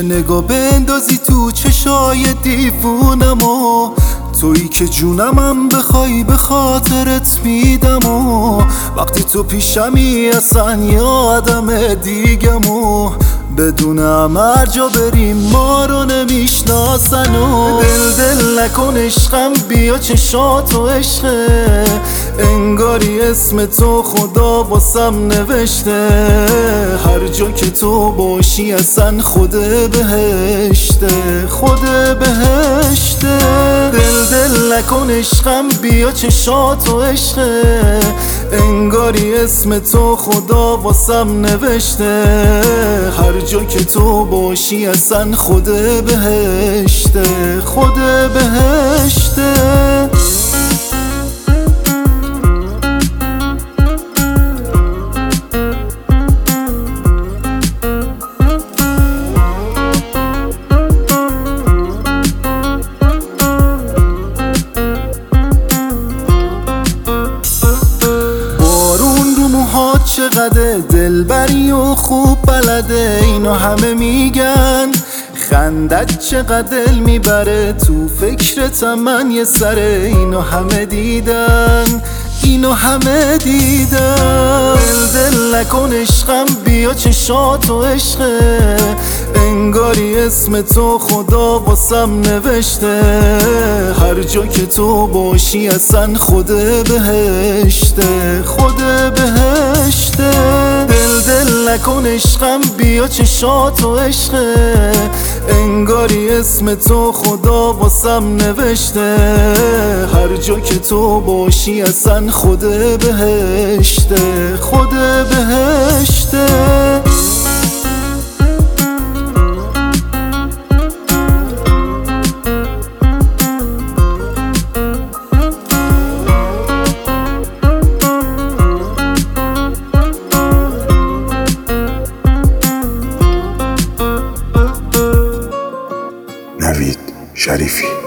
یه نگاه بندازی تو چشای دیوونم و تویی که جونمم بخوای به خاطرت میدم و وقتی تو پیشمی اصلا یه آدم دیگم و بدونم هر جا بریم ما رو نمیشناسن و دل نکن عشقم بیا چشاتو عشقه انگاری اسم تو خدا واسم نوشته هر جا که تو باشی اصلا خود بهشته خود بهشته دل نکن عشقم بیا چشاتو عشقه انگاری اسم تو خدا واسم نوشته هر جا که تو باشی اصلا خود بهشته خود بهشته چقدر دلبری و خوب بلده اینو همه میگن خندت چقدر دل میبره تو فکرتم من یه سره اینو همه دیدن اینو همه دیدن دل نکن عشقم بیا چشاتو عشقه انگاری اسم تو خدا واسم نوشته هر جا که تو باشی اصلا خود بهشته خود بهشته دل نکن عشقم بیا چشاتو عشقه انگاری اسم تو خدا واسم نوشته هر جا که تو باشی اصلا خود بهشته خود بهشته نوید شریفی